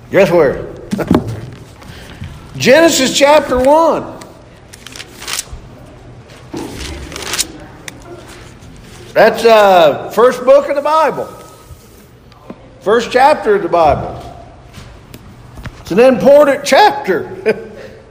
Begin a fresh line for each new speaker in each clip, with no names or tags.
Guess where? Genesis chapter 1. That's first book of the Bible. First chapter of the Bible. It's an important chapter.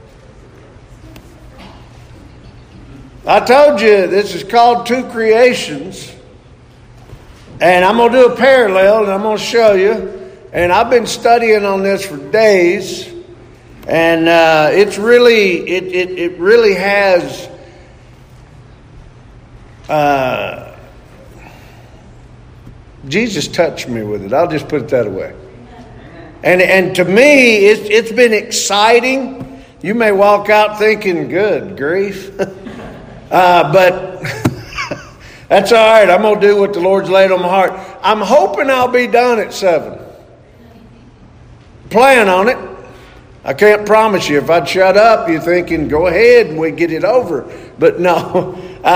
I told you this is called Two Creations. And I'm going to do a parallel and I'm going to show you. And I've been studying on this for days. And it's really, it really has Jesus touched me with it. I'll just put it that way. And to me, it's been exciting. You may walk out thinking, good grief. But that's all right. I'm going to do what the Lord's laid on my heart. I'm hoping I'll be done at 7. Plan on it. I can't promise you. If I'd shut up, you're thinking, go ahead and we get it over. But no.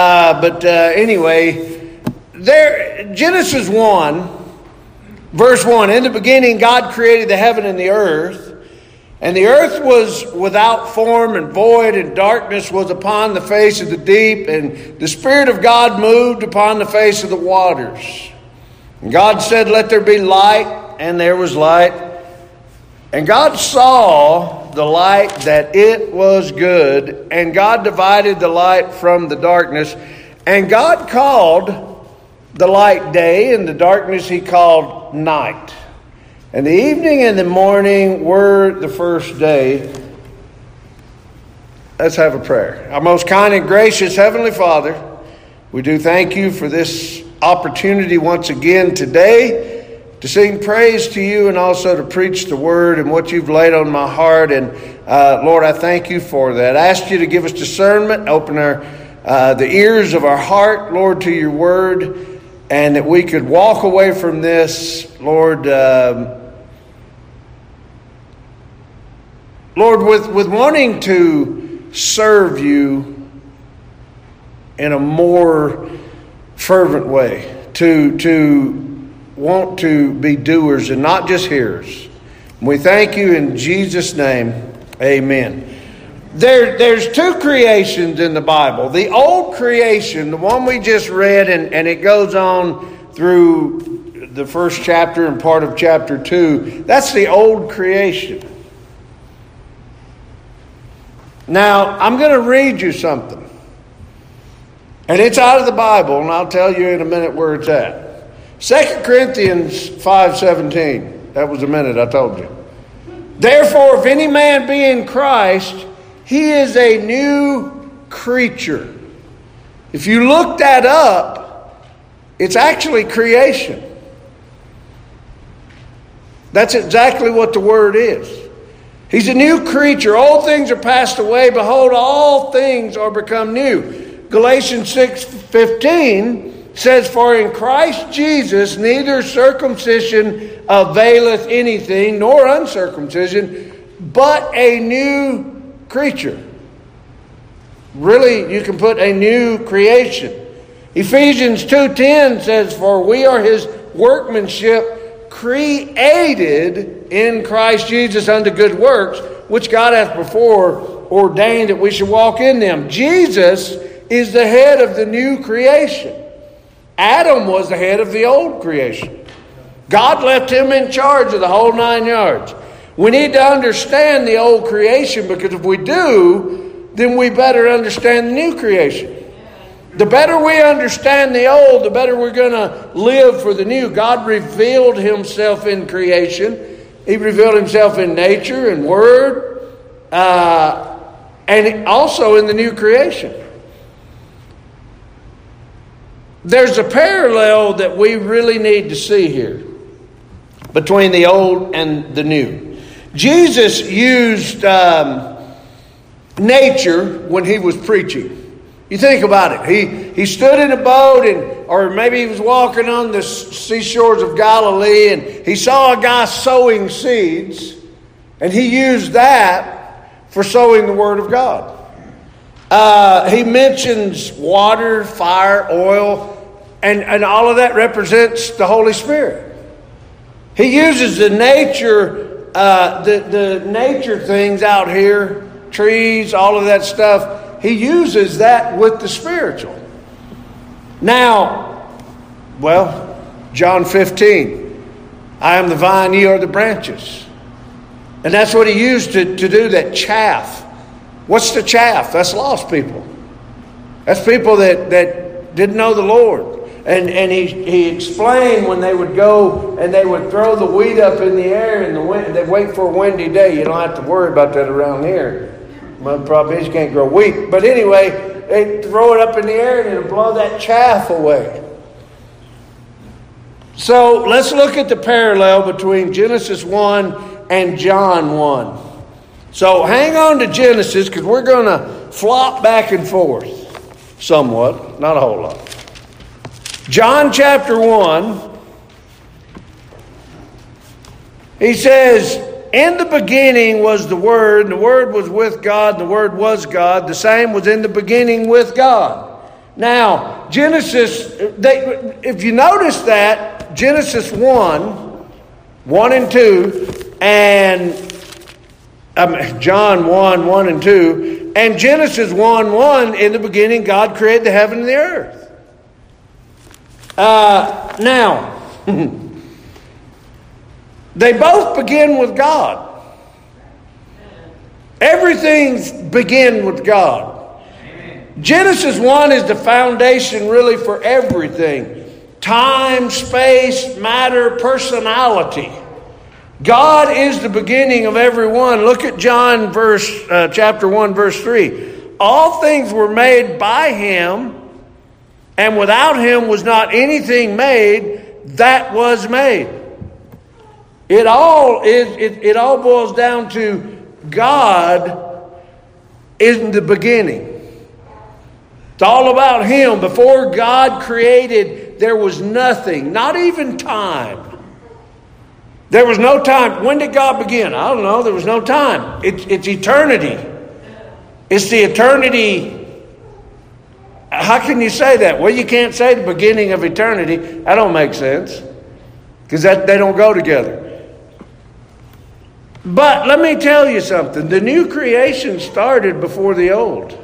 Anyway, Genesis 1, verse 1. In the beginning, God created the heaven and the earth. And the earth was without form and void, and darkness was upon the face of the deep, and the Spirit of God moved upon the face of the waters. And God said, let there be light, and there was light. And God saw the light that it was good, and God divided the light from the darkness. And God called the light day, and the darkness he called night. And the evening and the morning were the first day. Let's have a prayer. Our most kind and gracious Heavenly Father, we do thank you for this opportunity once again today to sing praise to you and also to preach the word and what you've laid on my heart. And Lord, I thank you for that. I ask you to give us discernment, open the ears of our heart, Lord, to your word, and that we could walk away from this, Lord, with wanting to serve you in a more fervent way, to want to be doers and not just hearers. We thank you in Jesus' name. Amen. There's two creations in the Bible. The old creation, the one we just read, and it goes on through the first chapter and part of chapter 2. That's the old creation. Now, I'm going to read you something. And it's out of the Bible, and I'll tell you in a minute where it's at. 2 Corinthians 5:17. That was a minute, I told you. Therefore, if any man be in Christ, he is a new creature. If you look that up, it's actually creation. That's exactly what the word is. He's a new creature. Old things are passed away. Behold, all things are become new. Galatians 6:15 says, for in Christ Jesus neither circumcision availeth anything, nor uncircumcision, but a new creature. Really, you can put a new creation. Ephesians 2:10 says, for we are his workmanship, created in Christ Jesus unto good works, which God hath before ordained that we should walk in them. Jesus is the head of the new creation. Adam was the head of the old creation. God left him in charge of the whole 9 yards. We need to understand the old creation, because if we do, then we better understand the new creation. The better we understand the old, the better we're going to live for the new. God revealed himself in creation. He revealed himself in nature and word, and also in the new creation. There's a parallel that we really need to see here between the old and the new. Jesus used nature when he was preaching. You think about it. He stood in a boat, or maybe he was walking on the seashores of Galilee, and he saw a guy sowing seeds, and he used that for sowing the word of God. He mentions water, fire, oil, and all of that represents the Holy Spirit. He uses the nature the nature things out here, trees, all of that stuff, he uses that with the spiritual. Now, well, John 15, I am the vine, ye are the branches. And that's what he used to do that chaff. What's the chaff? That's lost people. That's people that didn't know the Lord. And he explained when they would go and they would throw the wheat up in the air in the wind. They'd wait for a windy day. You don't have to worry about that around here. My problem is you can't grow wheat. But anyway, they throw it up in the air and it'll blow that chaff away. So let's look at the parallel between Genesis 1 and John 1. So hang on to Genesis because we're going to flop back and forth somewhat, not a whole lot. John chapter 1, he says, in the beginning was the Word, and the Word was with God, and the Word was God. The same was in the beginning with God. Now, Genesis, if you notice that, Genesis 1 and 2, and John 1 and 2, and Genesis 1, in the beginning God created the heaven and the earth. Now, they both begin with God. Everything begins with God. Genesis 1 is the foundation really for everything. Time, space, matter, personality. God is the beginning of every one. Look at John chapter 1, verse 3. All things were made by Him, and without Him was not anything made that was made. It all boils down to God in the beginning. It's all about Him. Before God created, there was nothing, not even time. There was no time. When did God begin? I don't know. There was no time. It's eternity. It's the eternity. How can you say that? Well, you can't say the beginning of eternity. That don't make sense. Because they don't go together. But let me tell you something. The new creation started before the old.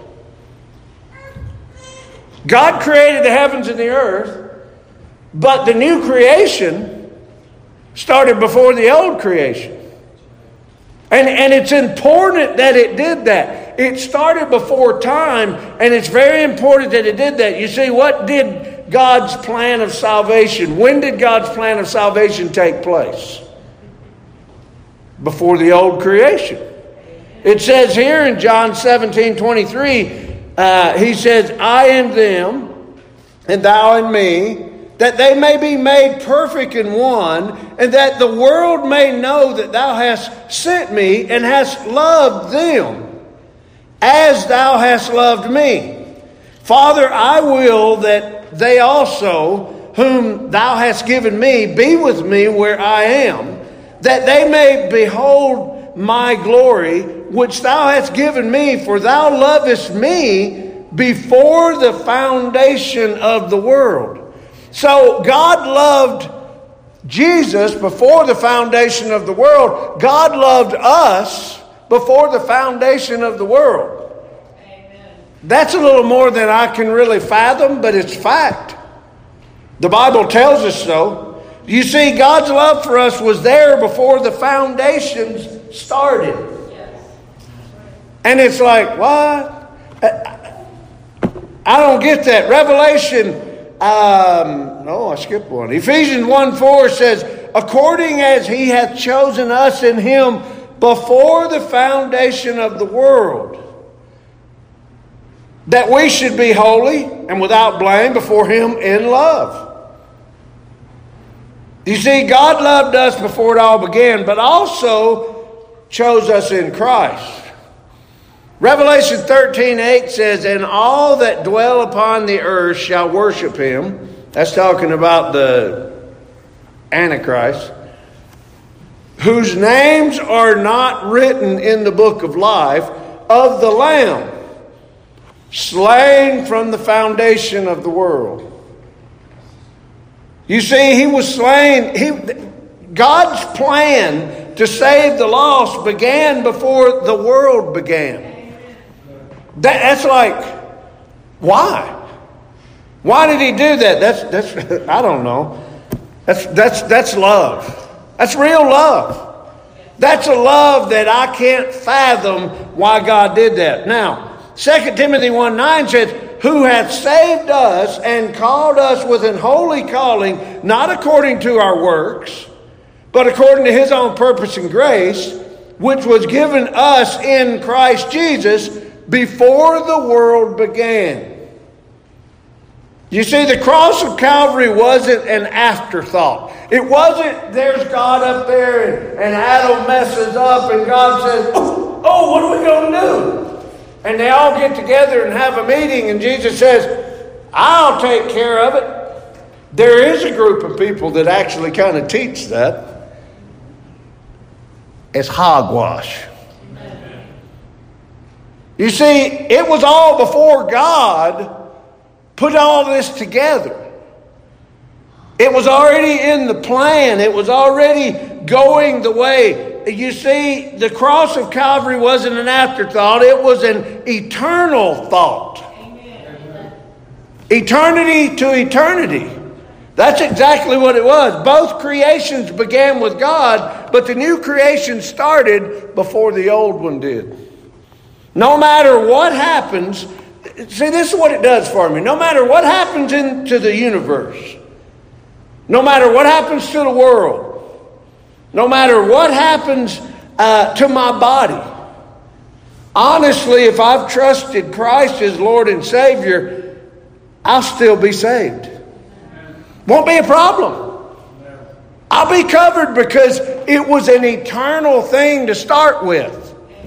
God created the heavens and the earth. But the new creation started before the old creation. And it's important that it did that. It started before time, and it's very important that it did that. You see, what did God's plan of salvation? When did God's plan of salvation take place? Before the old creation. It says here in John 17:23, he says, I in them, and thou in me, that they may be made perfect in one, and that the world may know that thou hast sent me and hast loved them as thou hast loved me. Father, I will that they also, whom thou hast given me, be with me where I am, that they may behold my glory, which thou hast given me, for thou lovest me before the foundation of the world. So God loved Jesus before the foundation of the world. God loved us before the foundation of the world. Amen. That's a little more than I can really fathom, but it's fact. The Bible tells us so. You see, God's love for us was there before the foundations started. Yes. And it's like, what? I don't get that. Revelation, I skipped one. Ephesians 1:4 says, according as He hath chosen us in Him before the foundation of the world, that we should be holy and without blame before Him in love. You see, God loved us before it all began, but also chose us in Christ. Revelation 13:8 says, and all that dwell upon the earth shall worship Him. That's talking about the Antichrist. Whose names are not written in the book of life of the Lamb, slain from the foundation of the world. You see, He was slain. God's plan to save the lost began before the world began. That's like, why? Why did he do that? That's I don't know. That's love. That's real love. That's a love that I can't fathom why God did that. Now, 2 Timothy 1:9 says, who hath saved us and called us with an holy calling, not according to our works, but according to his own purpose and grace, which was given us in Christ Jesus before the world began. You see, the cross of Calvary wasn't an afterthought. It wasn't, there's God up there and Adam messes up and God says, oh, what are we going to do? And they all get together and have a meeting and Jesus says, I'll take care of it. There is a group of people that actually kind of teach that. It's hogwash. You see, it was all before God put all this together. It was already in the plan. It was already going the way. You see, the cross of Calvary wasn't an afterthought. It was an eternal thought. Amen. Eternity to eternity. That's exactly what it was. Both creations began with God, but the new creation started before the old one did. No matter what happens, see, this is what it does for me. No matter what happens into the universe, no matter what happens to the world, no matter what happens to my body, honestly, if I've trusted Christ as Lord and Savior, I'll still be saved. Won't be a problem. I'll be covered because it was an eternal thing to start with.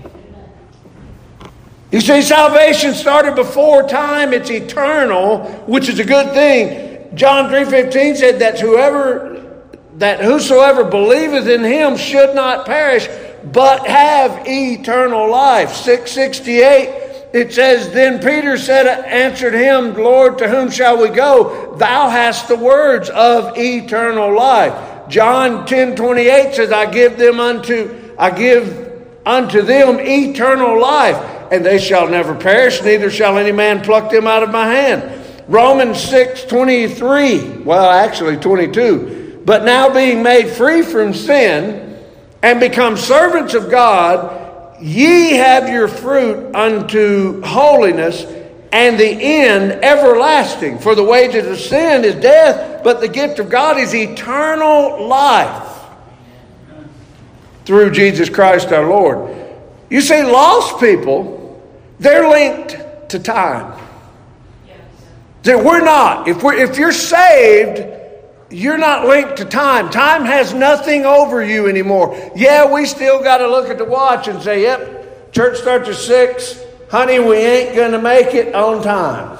You see, salvation started before time. It's eternal, which is a good thing. John 3:15 said that whosoever believeth in him should not perish, but have eternal life. 6:68, it says, then Peter answered him, Lord, to whom shall we go? Thou hast the words of eternal life. John 10:28 says, I give unto them eternal life, and they shall never perish, neither shall any man pluck them out of my hand. Romans 6:23, well, actually 22. But now being made free from sin and become servants of God, ye have your fruit unto holiness, and the end everlasting. For the wages of sin is death, but the gift of God is eternal life through Jesus Christ our Lord. You see, lost people, they're linked to time. That we're not. If you're saved, you're not linked to time. Time has nothing over you anymore. Yeah, we still got to look at the watch and say, yep, church starts at 6. Honey, we ain't going to make it on time.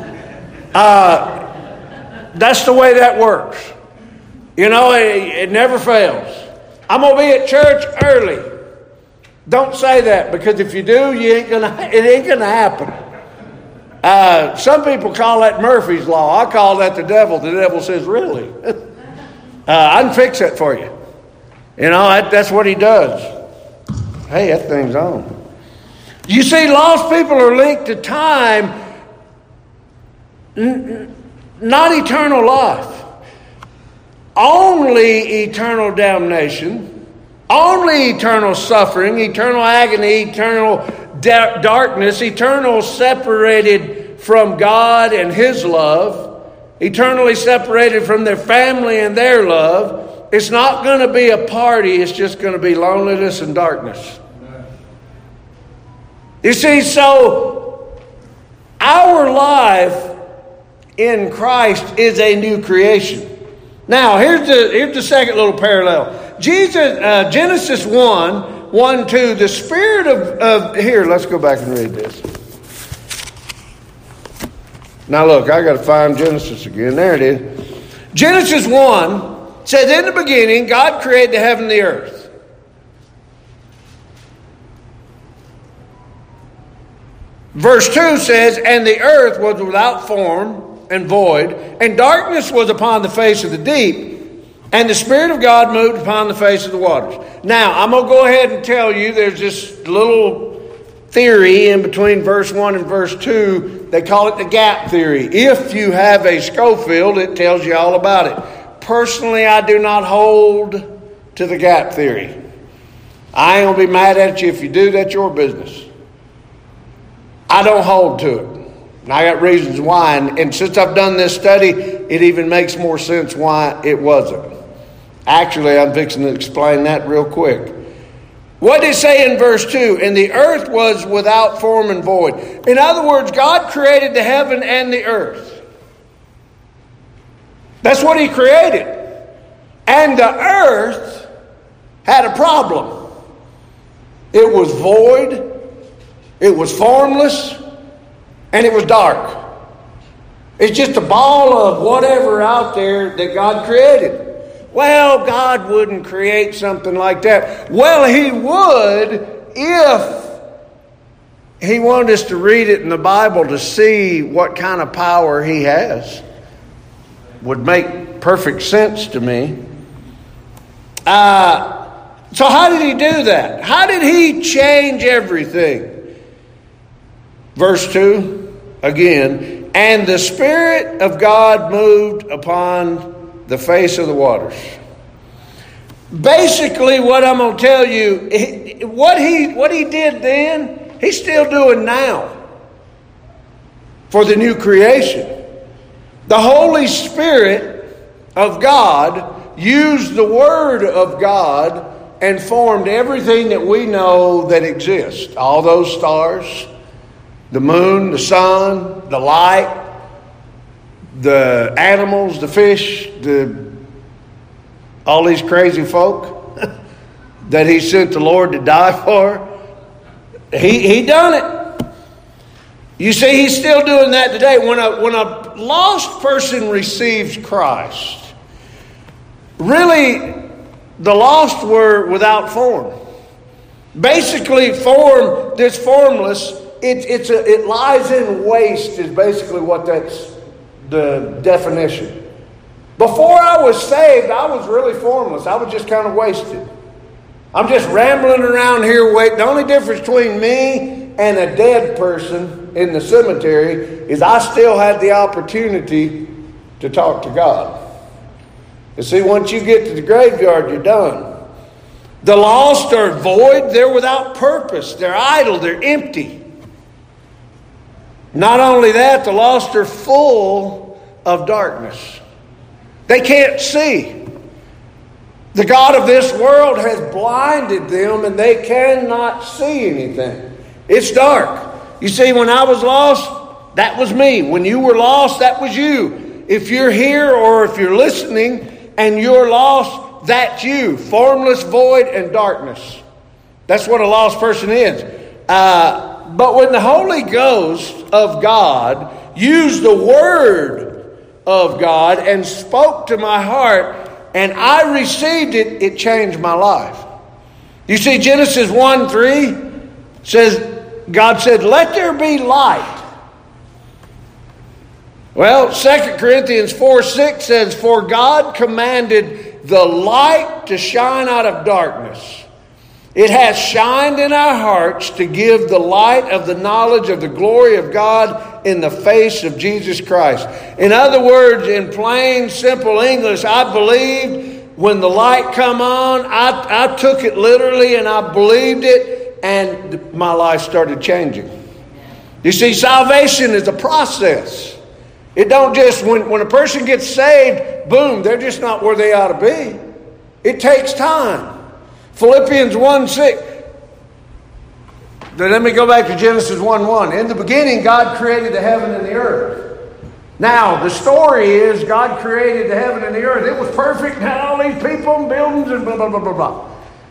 That's the way that works. You know, it never fails. I'm going to be at church early. Don't say that, because if you do, it ain't going to happen. Some people call that Murphy's Law. I call that the devil. The devil says, really? I can fix that for you. You know, that's what he does. Hey, that thing's on. You see, lost people are linked to time, not eternal life. Only eternal damnation, only eternal suffering, eternal agony, eternal darkness, eternal separated from God and his love, eternally separated from their family and their love. It's not going to be a party. It's just going to be loneliness and darkness. You see, so our life in Christ is a new creation. Now, here's the second little parallel. Genesis 1:1-2, the spirit of here, let's go back and read this. Now look, I got to find Genesis again. There it is. Genesis 1 says, in the beginning, God created the heaven and the earth. Verse 2 says, and the earth was without form and void, and darkness was upon the face of the deep, And the Spirit of God moved upon the face of the waters. Now, I'm going to go ahead and tell you there's this little theory in between verse 1 and verse 2. They call it the gap theory. If you have a Schofield, it tells you all about it. Personally, I do not hold to the gap theory. I ain't going to be mad at you if you do. That's your business. I don't hold to it. And I got reasons why. And since I've done this study, it even makes more sense why it wasn't. Actually, I'm fixing to explain that real quick. What did it say in verse 2? And the earth was without form and void. In other words, God created the heaven and the earth. That's what He created. And the earth had a problem. It was void, it was formless, and it was dark. It's just a ball of whatever out there that God created. Well, God wouldn't create something like that. Well, He would if He wanted us to read it in the Bible to see what kind of power He has. Would make perfect sense to me. So how did He do that? How did He change everything? Verse 2, again. And the Spirit of God moved upon the face of the waters. Basically, what I'm going to tell you, what he did then, He's still doing now for the new creation. The Holy Spirit of God used the Word of God and formed everything that we know that exists. All those stars, the moon, the sun, the light, the animals, the fish, all these crazy folk that He sent the Lord to die for. He done it. You see, He's still doing that today. When a lost person receives Christ, really, the lost were without form. Basically, form that's formless, it lies in waste is basically what that's the definition. Before I was saved, I was really formless. I was just kind of wasted. I'm just rambling around here waiting. The only difference between me and a dead person in the cemetery is I still had the opportunity to talk to God. You see, once you get to the graveyard, you're done. The lost are void. They're without purpose. They're idle. They're empty. Not only that, the lost are full of darkness. They can't see. The God of this world has blinded them and they cannot see anything. It's dark. You see, when I was lost, that was me. When you were lost, that was you. If you're here or if you're listening and you're lost, that's you. Formless, void, and darkness. That's what a lost person is. But when the Holy Ghost of God used the Word of God and spoke to my heart, and I received it, it changed my life. You see, Genesis 1:3 says, God said, let there be light. Well, 2 Corinthians 4:6 says, for God commanded the light to shine out of darkness. It has shined in our hearts to give the light of the knowledge of the glory of God in the face of Jesus Christ. In other words, in plain, simple English, I believed when the light come on, I took it literally and I believed it, and my life started changing. You see, salvation is a process. It don't just, when a person gets saved, boom, they're just not where they ought to be. It takes time. Philippians 1:6. Let me go back to Genesis 1:1. In the beginning, God created the heaven and the earth. Now, the story is God created the heaven and the earth. It was perfect, had all these people and buildings and blah, blah, blah, blah, blah.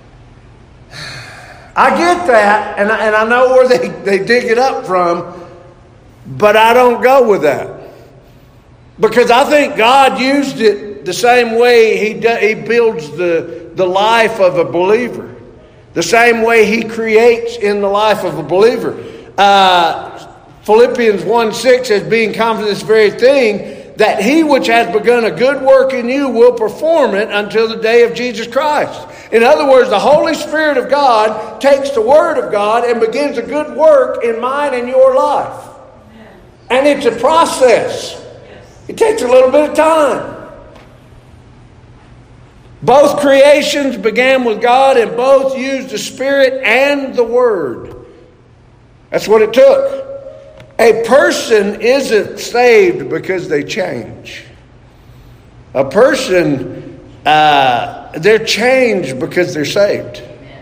I get that, and I know where they dig it up from, but I don't go with that. Because I think God used it the same way He builds the life of a believer. The same way He creates in the life of a believer. Philippians 1:6 says, being confident of this very thing, that he which has begun a good work in you will perform it until the day of Jesus Christ. In other words, the Holy Spirit of God takes the Word of God and begins a good work in mine and your life. And it's a process. It takes a little bit of time. Both creations began with God and both used the Spirit and the Word. That's what it took. A person isn't saved because they change. A person, they're changed because they're saved.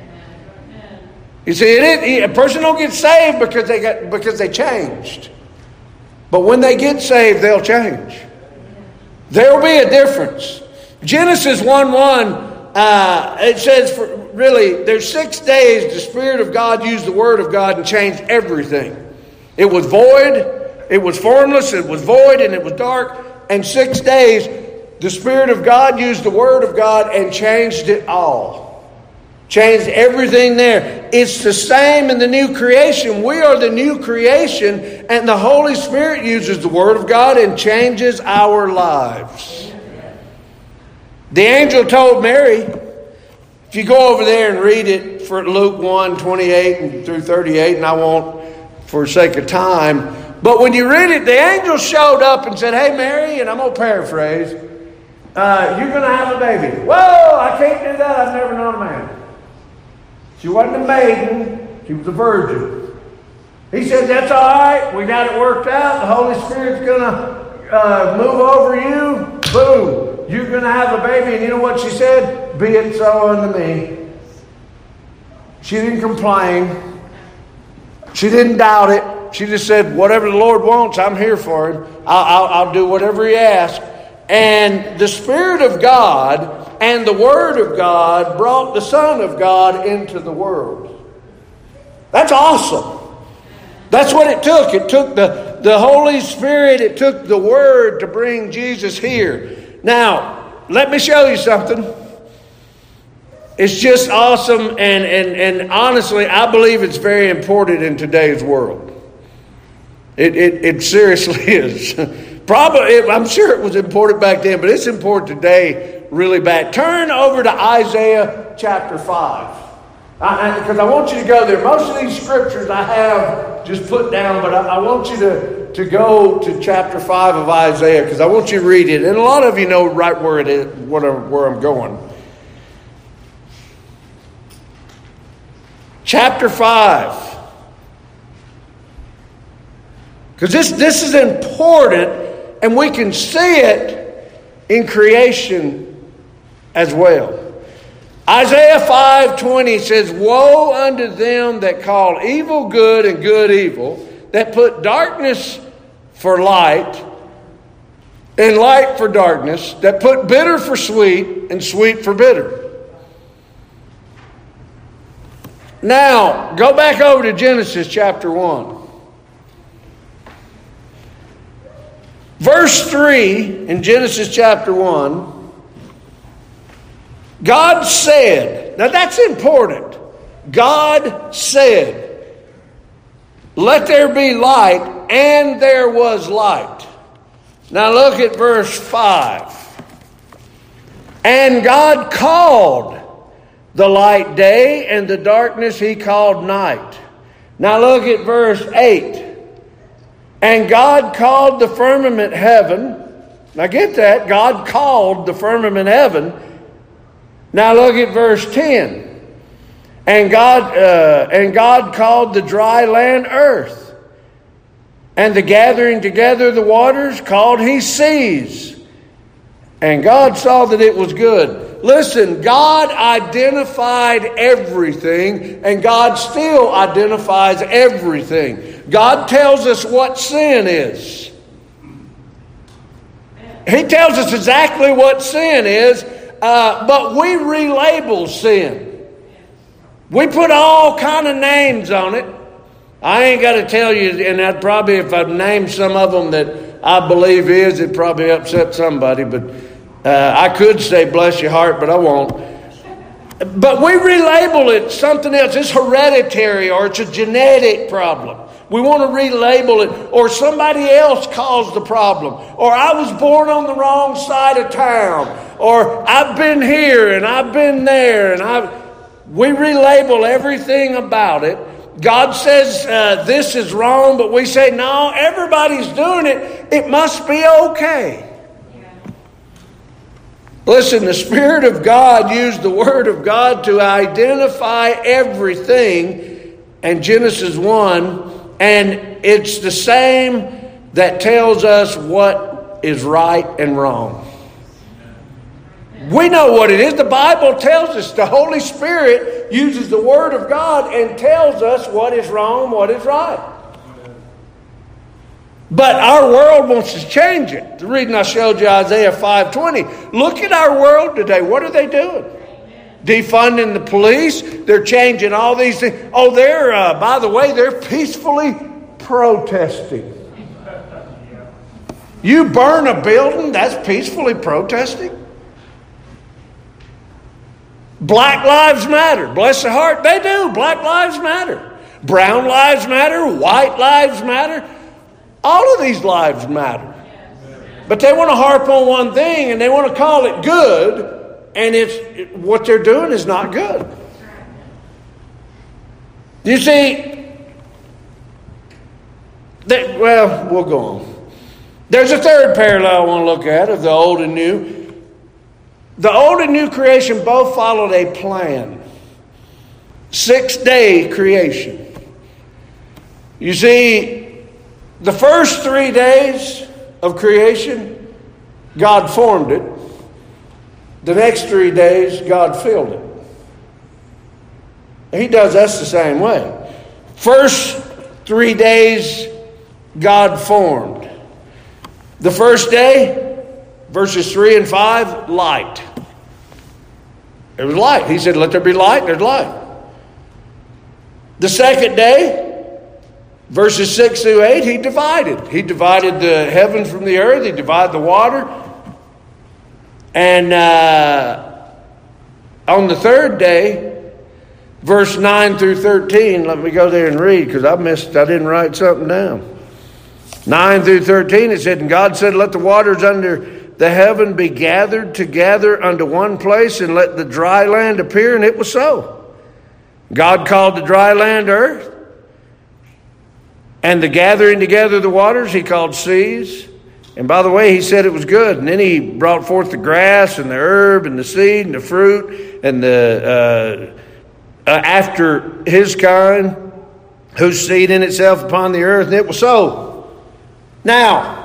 You see, a person don't get saved because they changed. But when they get saved, they'll change. There will be a difference. Genesis 1:1, it says, there's 6 days the Spirit of God used the Word of God and changed everything. It was void, it was formless, it was void, and it was dark. And 6 days, the Spirit of God used the Word of God and changed it all. Changed everything there. It's the same in the new creation. We are the new creation, and the Holy Spirit uses the Word of God and changes our lives. The angel told Mary, if you go over there and read it for Luke 1:28 through 38, and I won't for sake of time, but when you read it, the angel showed up and said, hey Mary, and I'm going to paraphrase, you're going to have a baby. Whoa, I can't do that. I've never known a man. She wasn't a maiden. She was a virgin. He said, that's all right. We got it worked out. The Holy Spirit's going to move over you. Boom. You're going to have a baby. And you know what she said? Be it so unto me. She didn't complain. She didn't doubt it. She just said, whatever the Lord wants, I'm here for him. I'll do whatever he asks. And the Spirit of God and the Word of God brought the Son of God into the world. That's awesome. That's what it took. It took the Holy Spirit. It took the Word to bring Jesus here. Now, let me show you something. It's just awesome. And honestly, I believe it's very important in today's world. It seriously is. Probably, I'm sure it was important back then, but it's important today really bad. Turn over to Isaiah chapter 5. Because I want you to go there. Most of these scriptures I have just put down, but I want you to go to chapter 5 of Isaiah because I want you to read it. And a lot of you know right where it is, where I'm going. Chapter 5. Because this is important, and we can see it in creation as well. Isaiah 5:20 says, woe unto them that call evil good and good evil, that put darkness for light and light for darkness, that put bitter for sweet and sweet for bitter. Now, go back over to Genesis chapter 1. Verse 3 in Genesis chapter 1, God said, now that's important. God said, let there be light, and there was light. Now look at verse 5. And God called the light day, and the darkness he called night. Now look at verse 8. And God called the firmament heaven. Now get that. God called the firmament heaven. Now look at verse 10. And God called the dry land earth. And the gathering together of the waters called he seas. And God saw that it was good. Listen, God identified everything, and God still identifies everything. God tells us what sin is. He tells us exactly what sin is, but we relabel sin. We put all kind of names on it. I ain't got to tell you, and I'd probably, if I'd named some of them that I believe is, it'd probably upset somebody, but I could say bless your heart, but I won't. But we relabel it something else. It's hereditary, or it's a genetic problem. We want to relabel it, or somebody else caused the problem, or I was born on the wrong side of town, or I've been here and I've been there, and we relabel everything about it. God says this is wrong, but we say, no, everybody's doing it. It must be okay. Listen, the Spirit of God used the Word of God to identify everything in Genesis 1, and it's the same that tells us what is right and wrong. We know what it is. The Bible tells us. The Holy Spirit uses the Word of God and tells us what is wrong, what is right. But our world wants to change it. The reason I showed you Isaiah 5:20. Look at our world today. What are they doing? Defunding the police. They're changing all these things. Oh, by the way, they're peacefully protesting. You burn a building, that's peacefully protesting. Black lives matter. Bless their heart, they do. Black lives matter. Brown lives matter. White lives matter. All of these lives matter. But they want to harp on one thing and they want to call it good, and what they're doing is not good. You see, we'll go on. There's a third parallel I want to look at of the old and new. The old and new creation both followed a plan. 6-day creation. You see, the first 3 days of creation, God formed it. The next 3 days, God filled it. He does us the same way. First 3 days, God formed. The first day, verses 3 and 5, light. It was light. He said, let there be light. There's light. The second day, verses 6 through 8, he divided. He divided the heavens from the earth. He divided the water. And on the third day, verse 9 through 13, let me go there and read because I didn't write something down. 9 through 13, it said, and God said, let the waters under the heaven be gathered together unto one place, and let the dry land appear, and it was so. God called the dry land earth. And the gathering together of the waters he called seas. And by the way, he said it was good. And then he brought forth the grass and the herb and the seed and the fruit and the after his kind, whose seed in itself upon the earth. And it was so. Now,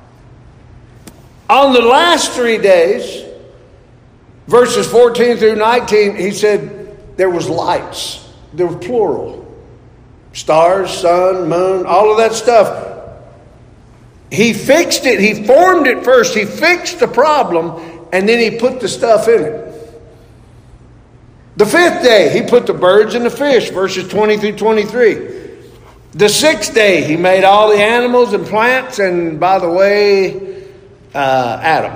on the last 3 days, verses 14 through 19, he said there was lights. There were plural. Stars, sun, moon, all of that stuff. He fixed it. He formed it first. He fixed the problem, and then he put the stuff in it. The fifth day, he put the birds and the fish, verses 20 through 23. The sixth day, he made all the animals and plants, and by the way, Adam.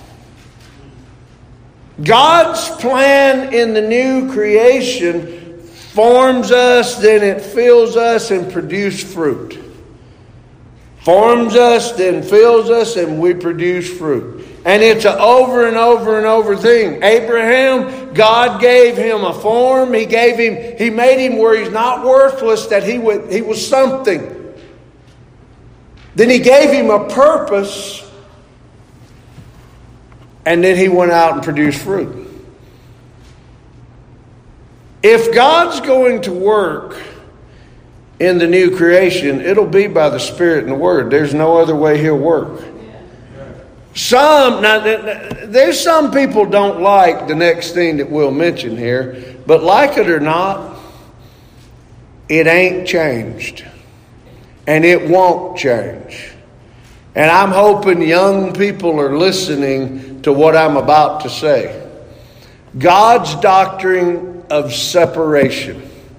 God's plan in the new creation forms us, then it fills us and produces fruit. Forms us, then fills us, and we produce fruit. And it's an over and over and over thing. Abraham, God gave him a form. He made him where he's not worthless, that he was something. Then he gave him a purpose. And then he went out and produced fruit. If God's going to work in the new creation, it'll be by the Spirit and the Word. There's no other way he'll work. There's some people don't like the next thing that we'll mention here, but like it or not, it ain't changed. And it won't change. And I'm hoping young people are listening to what I'm about to say. God's doctrine of separation.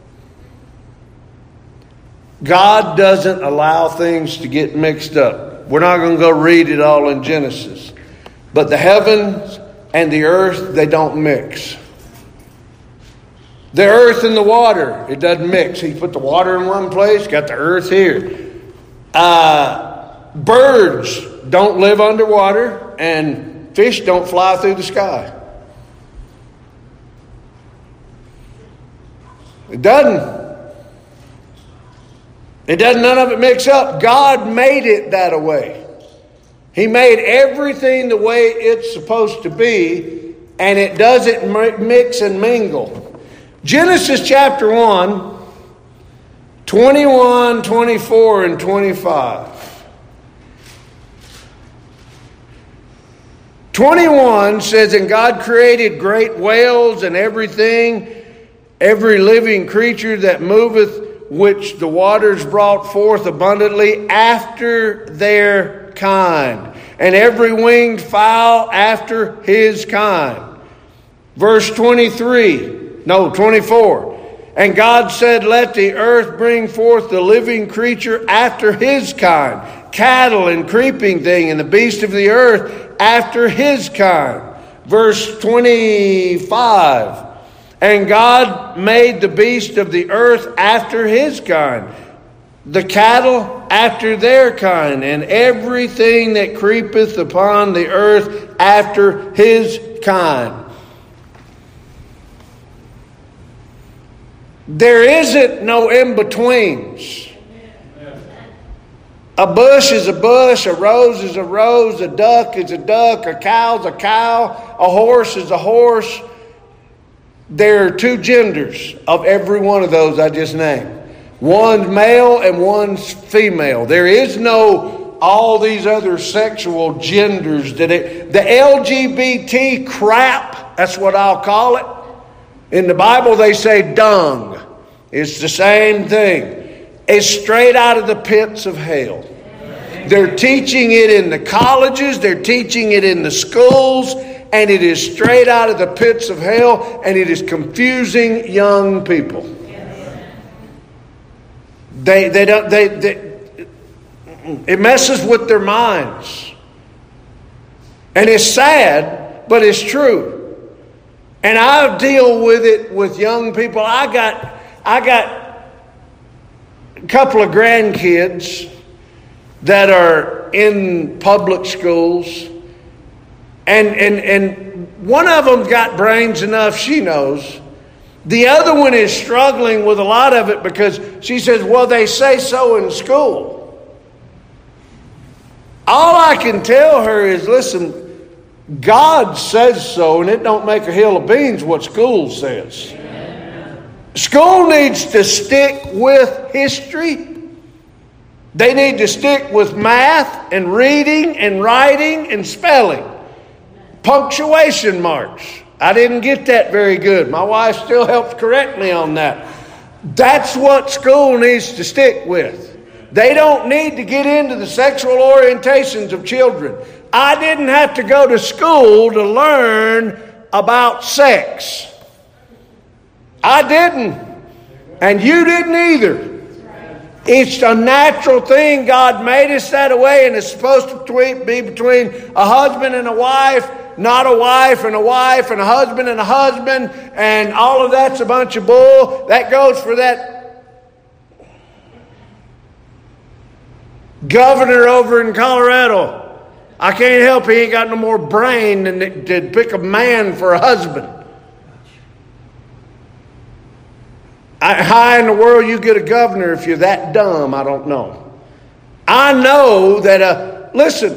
God doesn't allow things to get mixed up. We're not going to go read it all in Genesis. But the heavens and the earth, they don't mix. The earth and the water, it doesn't mix. He put the water in one place, got the earth here. Birds don't live underwater, and fish don't fly through the sky. It doesn't. None of it mix up. God made it that way. He made everything the way it's supposed to be, and it doesn't mix and mingle. Genesis chapter 1, 21, 24, and 25. 21 says, "And God created great whales and everything, every living creature that moveth, which the waters brought forth abundantly after their kind, and every winged fowl after his kind." Verse 24. "And God said, Let the earth bring forth the living creature after his kind, cattle and creeping thing, and the beast of the earth after his kind." Verse 25. "And God made the beast of the earth after his kind, the cattle after their kind, and everything that creepeth upon the earth after his kind." There isn't no in-betweens. A bush is a bush, a rose is a rose, a duck is a duck, a cow is a cow, a horse is a horse. There are two genders of every one of those I just named. One's male and one's female. There is no all these other sexual genders. The LGBT crap, that's what I'll call it. In the Bible they say dung. It's the same thing. It's straight out of the pits of hell. They're teaching it in the colleges. They're teaching it in the schools. And it is straight out of the pits of hell. And it is confusing young people. It messes with their minds. And it's sad, but it's true. And I deal with it with young people. I got a couple of grandkids that are in public schools. And one of them got brains enough, she knows. The other one is struggling with a lot of it because she says, well, they say so in school. All I can tell her is, listen, God says so, and it don't make a hill of beans what school says. Amen. School needs to stick with history. They need to stick with math and reading and writing and spelling. Punctuation marks. I didn't get that very good. My wife still helps correct me on that. That's what school needs to stick with. They don't need to get into the sexual orientations of children. I didn't have to go to school to learn about sex. I didn't. And you didn't either. It's a natural thing. God made us that way, and it's supposed to be between a husband and a wife, not a wife and a husband and a husband, and all of that's a bunch of bull. That goes for that governor over in Colorado. I can't help he ain't got no more brain than to pick a man for a husband. How in the world you get a governor if you're that dumb? I don't know. I know that,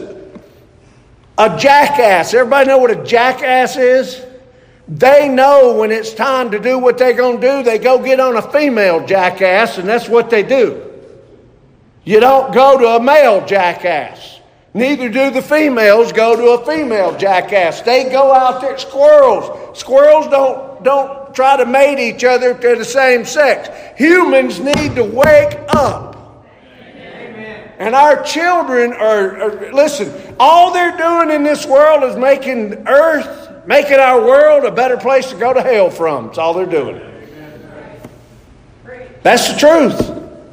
a jackass. Everybody know what a jackass is? They know when it's time to do what they're going to do, they go get on a female jackass, and that's what they do. You don't go to a male jackass. Neither do the females go to a female jackass. They go out there. Squirrels don't try to mate each other if they're the same sex. Humans need to wake up. Amen. And our children are all they're doing in this world is making our world a better place to go to hell from. That's all they're doing. That's the truth.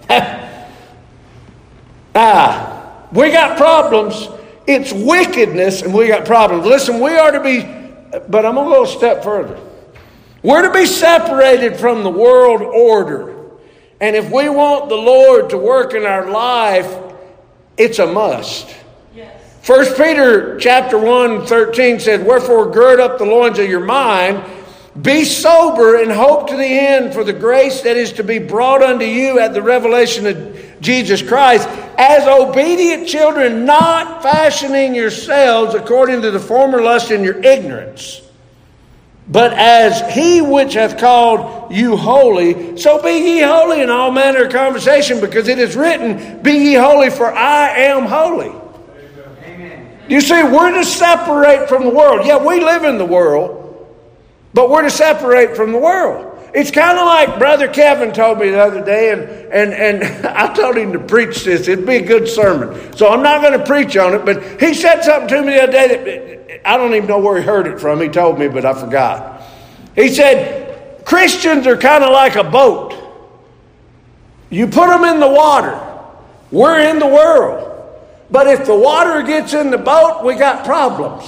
We got problems. It's wickedness, and we got problems. Listen, we are to be, but I'm going to go a step further. We're to be separated from the world order. And if we want the Lord to work in our life, it's a must. Yes. 1 Peter chapter 1:13 says, "Wherefore gird up the loins of your mind, be sober and hope to the end for the grace that is to be brought unto you at the revelation of Jesus Christ, as obedient children, not fashioning yourselves according to the former lust in your ignorance. But as he which hath called you holy, so be ye holy in all manner of conversation, because it is written, Be ye holy, for I am holy." Amen. You see, we're to separate from the world. Yeah, we live in the world, but we're to separate from the world. It's kind of like Brother Kevin told me the other day, and I told him to preach this. It'd be a good sermon. So I'm not going to preach on it, but he said something to me the other day that I don't even know where he heard it from. He told me, but I forgot. He said, Christians are kind of like a boat. You put them in the water. We're in the world. But if the water gets in the boat, we got problems.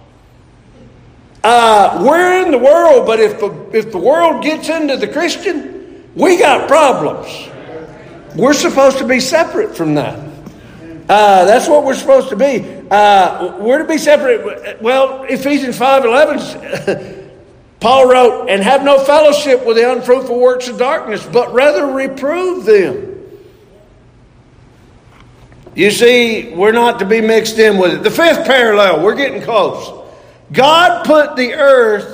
We're in the world, but if the world gets into the Christian, we got problems. We're supposed to be separate from that. That's what we're supposed to be. We're to be separate. Well, Ephesians 5:11, Paul wrote, "And have no fellowship with the unfruitful works of darkness, but rather reprove them." You see, we're not to be mixed in with it. The fifth parallel, we're getting close. God put on the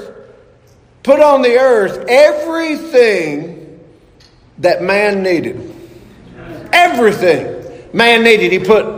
earth everything that man needed. Everything man needed. He put,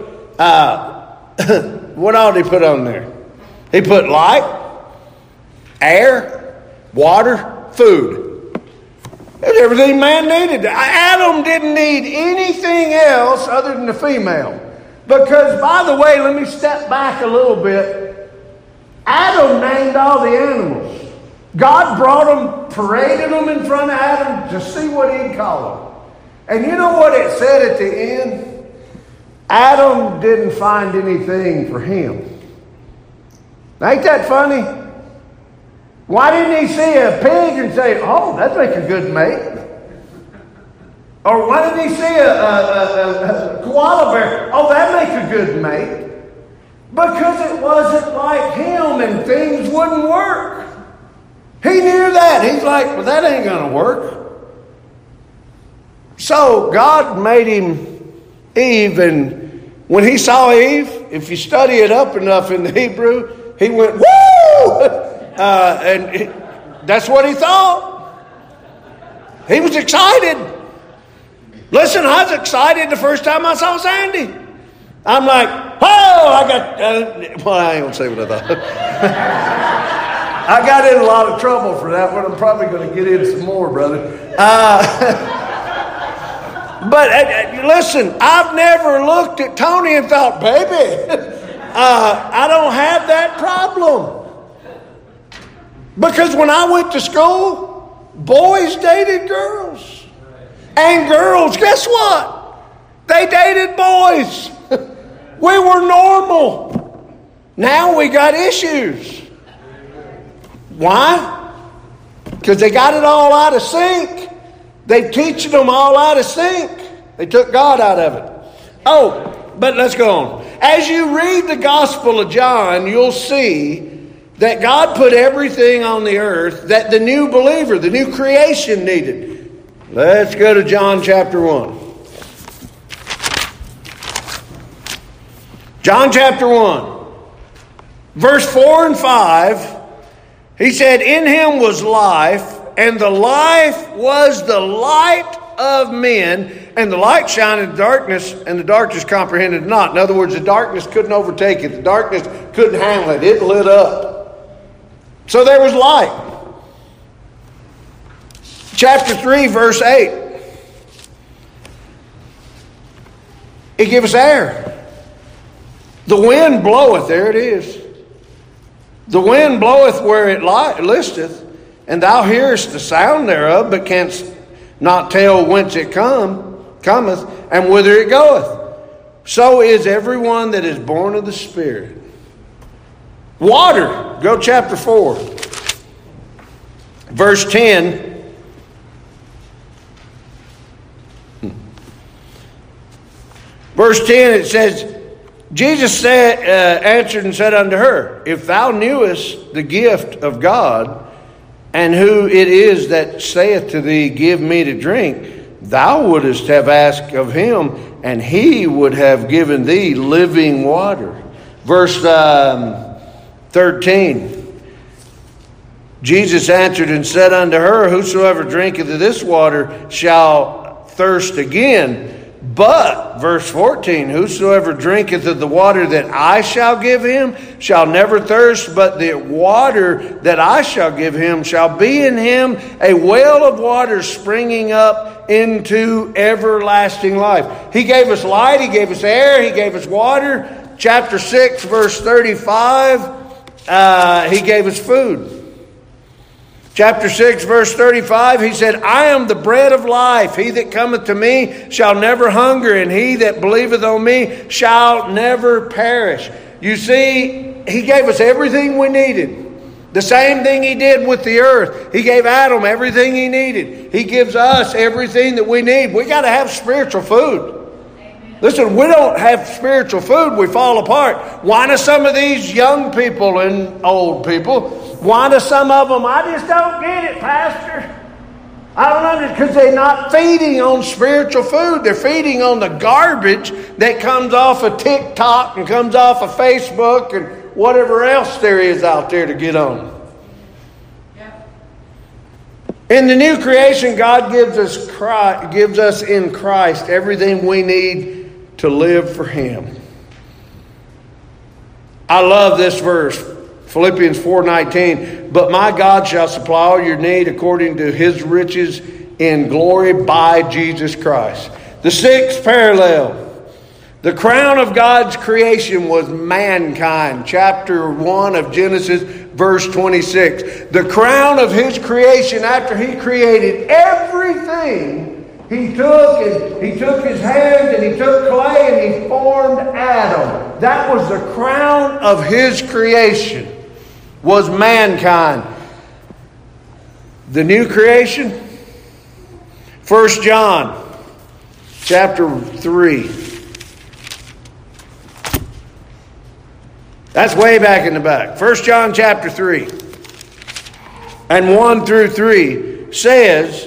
what all did he put on there? He put light, air, water, food. That's everything man needed. Adam didn't need anything else other than the female. Because, by the way, let me step back a little bit. Adam named all the animals. God brought them, paraded them in front of Adam to see what he'd call them. And you know what it said at the end? Adam didn't find anything for him. Ain't that funny? Why didn't he see a pig and say, "Oh, that'd make a good mate"? Or why didn't he see a koala bear? "Oh, that'd make a good mate." Because it wasn't like him and things wouldn't work. He knew that. He's like, "Well, that ain't going to work." So God made him Eve, and when he saw Eve, if you study it up enough in the Hebrew, he went, "Woo!" And that's what he thought. He was excited. Listen, I was excited the first time I saw Sandy. I'm like, "Oh, I got..." well, I ain't going to say what I thought. I got in a lot of trouble for that one. I'm probably going to get in some more, brother. But listen, I've never looked at Tony and thought, "Baby, I don't have that problem." Because when I went to school, boys dated girls. And girls, guess what? They dated boys. We were normal. Now we got issues. Why? Because they got it all out of sync. They're teaching them all out of sync. They took God out of it. Oh, but let's go on. As you read the Gospel of John, you'll see that God put everything on the earth that the new believer, the new creation needed. Let's go to John chapter 1. John chapter 1, verse 4 and 5, he said, "In him was life, and the life was the light of men, and the light shined in darkness, and the darkness comprehended it not." In other words, the darkness couldn't overtake it. The darkness couldn't handle it. It lit up. So there was light. Chapter 3, verse 8. He gave us air. The wind bloweth, there it is. The wind bloweth where it listeth, and thou hearest the sound thereof, but canst not tell whence it cometh, and whither it goeth. So is everyone that is born of the Spirit. Water, go chapter 4. Verse 10. Verse 10, it says, Jesus answered and said unto her, If thou knewest the gift of God, and who it is that saith to thee, Give me to drink, thou wouldest have asked of him, and he would have given thee living water. Verse 13. Jesus answered and said unto her, Whosoever drinketh of this water shall thirst again. But, verse 14, whosoever drinketh of the water that I shall give him shall never thirst, but the water that I shall give him shall be in him a well of water springing up into everlasting life. He gave us light, He gave us air, He gave us water. Chapter 6, verse 35, He gave us food. Chapter 6, verse 35, He said, I am the bread of life. He that cometh to me shall never hunger, and he that believeth on me shall never perish. You see, He gave us everything we needed. The same thing He did with the earth. He gave Adam everything he needed. He gives us everything that we need. We got to have spiritual food. Listen, we don't have spiritual food, we fall apart. Why do some of these young people and old people, why do some of them, I just don't get it, Pastor. I don't understand, because they're not feeding on spiritual food. They're feeding on the garbage that comes off of TikTok and comes off of Facebook and whatever else there is out there to get on. In the new creation, God gives us in Christ everything we need to live for Him. I love this verse, Philippians 4:19. But my God shall supply all your need according to His riches in glory by Jesus Christ. The sixth parallel. The crown of God's creation was mankind. Chapter 1 of Genesis, verse 26. The crown of His creation after He created everything, He took His hands and He took clay and He formed Adam. That was the crown of His creation, was mankind. The new creation, 1 John chapter 3. That's way back in the back. 1 John chapter 3 and 1 through 3 says,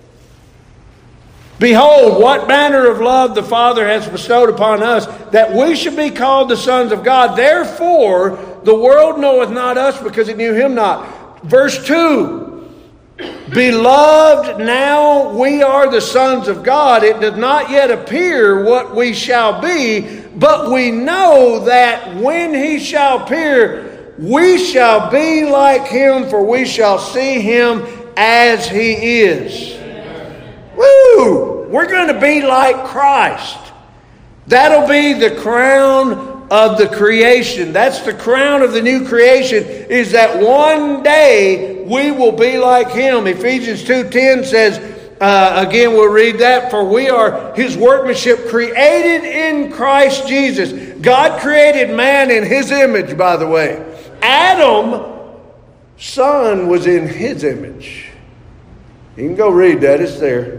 Behold, what manner of love the Father has bestowed upon us, that we should be called the sons of God. Therefore, the world knoweth not us, because it knew Him not. Verse 2, Beloved, now we are the sons of God. It does not yet appear what we shall be, but we know that when He shall appear, we shall be like Him, for we shall see Him as He is. Woo! We're going to be like Christ. That'll be the crown of the creation. That's the crown of the new creation, is that one day we will be like Him. Ephesians 2:10 says, again we'll read that, for we are His workmanship created in Christ Jesus. God created man in His image, by the way. Adam, son, was in His image. You can go read that, it's there.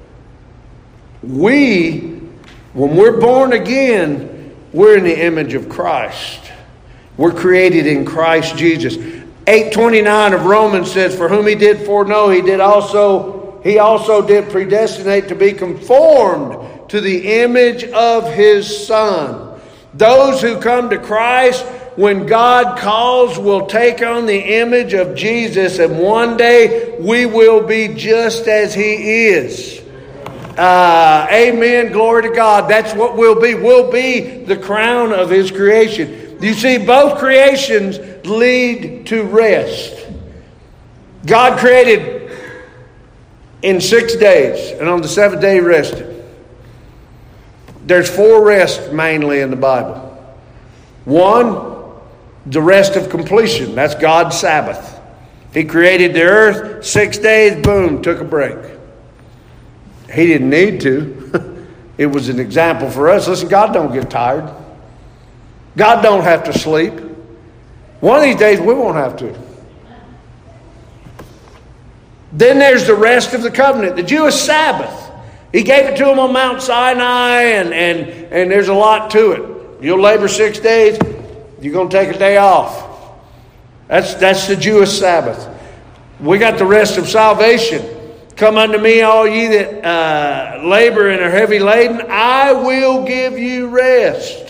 When we're born again, we're in the image of Christ. We're created in Christ Jesus. 8:29 of Romans says, For whom He did foreknow, He also did predestinate to be conformed to the image of His Son. Those who come to Christ, when God calls, will take on the image of Jesus, and one day we will be just as He is. Amen. Glory to God. That's what we'll be. We'll be the crown of His creation. You see, both creations lead to rest. God created in 6 days, and on the seventh day He rested. There's 4 rests mainly in the Bible. 1, the rest of completion. That's God's Sabbath. He created the earth, 6 days, boom, took a break. He didn't need to. It was an example for us. Listen, God don't get tired. God don't have to sleep. One of these days we won't have to. Then there's the rest of the covenant, the Jewish Sabbath. He gave it to them on Mount Sinai, and there's a lot to it. You'll labor 6 days, you're going to take a day off. That's the Jewish Sabbath. We got the rest of salvation. Come unto me, all ye that labor and are heavy laden, I will give you rest.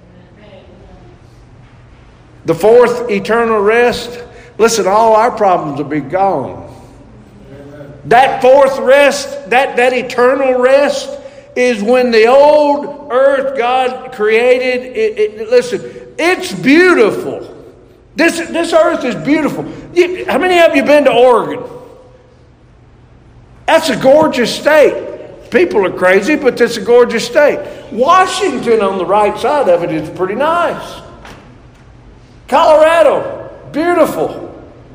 The fourth eternal rest, listen, all our problems will be gone. That fourth rest, that eternal rest, is when the old earth God created. Listen, it's beautiful. This earth is beautiful. How many of you been to Oregon? That's a gorgeous state. People are crazy, but it's a gorgeous state. Washington on the right side of it is pretty nice. Colorado, beautiful.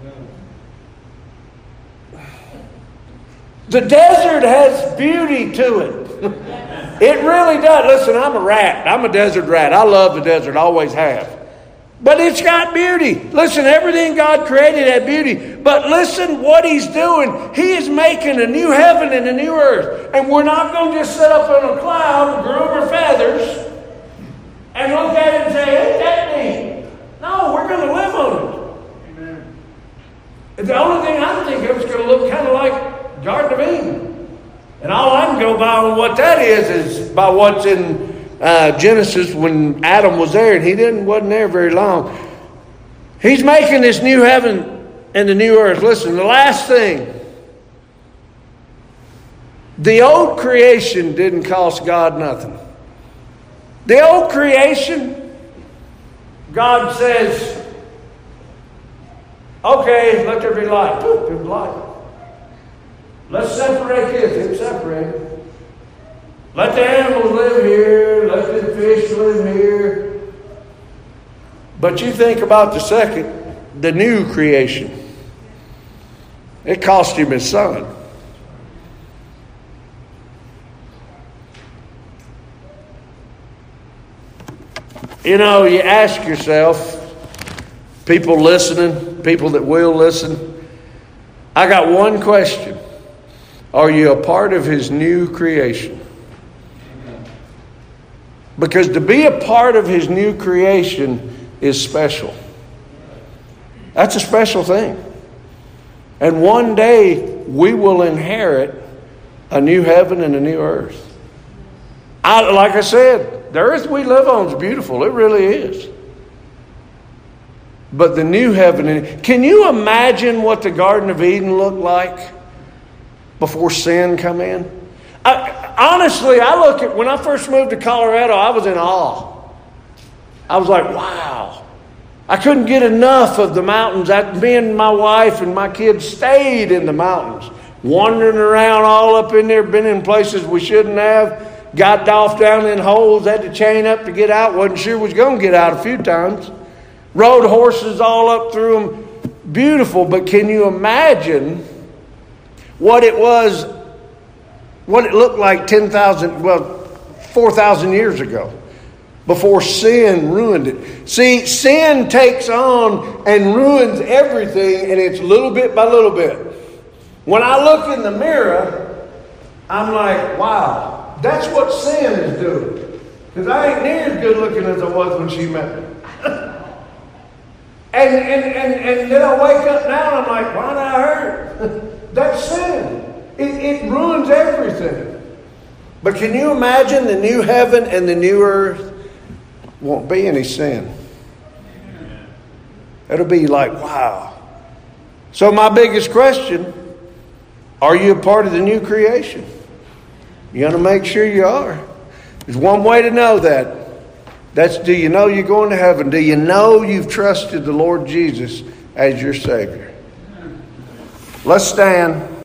The desert has beauty to it. It really does. Listen, I'm a rat. I'm a desert rat. I love the desert. I always have. But it's got beauty. Listen, everything God created had beauty. But listen what He's doing. He is making a new heaven and a new earth. And we're not going to just sit up on a cloud, groom our feathers, and look at it and say, ain't that neat? No, we're going to live on it. Amen. The only thing I think of is going to look kind of like Garden of Eden. And all I can go by on what that is by what's in Genesis when Adam was there, and he wasn't there very long. He's making this new heaven and the new earth. Listen, the last thing. The old creation didn't cost God nothing. The old creation, God says, okay, let there be light. Poof, there's light. Let's separate this. It's separated. Let the animals live here. Let the fish live here. But you think about the second, the new creation. It cost Him His Son. You know, you ask yourself, people listening, people that will listen, I got one question. Are you a part of His new creation? Because to be a part of His new creation is special. That's a special thing. And one day we will inherit a new heaven and a new earth. Like I said, the earth we live on is beautiful. It really is. But the new heaven, can you imagine what the Garden of Eden looked like before sin come in? Honestly, I look at, when I first moved to Colorado, I was in awe. I was like, wow. I couldn't get enough of the mountains. Me and my wife and my kids stayed in the mountains, wandering around all up in there, been in places we shouldn't have, got off down in holes, had to chain up to get out, wasn't sure was going to get out a few times. Rode horses all up through them. Beautiful, but can you imagine what it was, what it looked like 4,000 years ago, before sin ruined it? See, sin takes on and ruins everything, and it's little bit by little bit. When I look in the mirror, I'm like, wow, that's what sin is doing. Because I ain't near as good looking as I was when she met me. and then I wake up now and I'm like, why did I hurt? That's sin. It ruins everything. But can you imagine the new heaven and the new earth? Won't be any sin. It'll be like, wow. So my biggest question, are you a part of the new creation? You got to make sure you are. There's one way to know that. That's, do you know you're going to heaven? Do you know you've trusted the Lord Jesus as your Savior? Let's stand.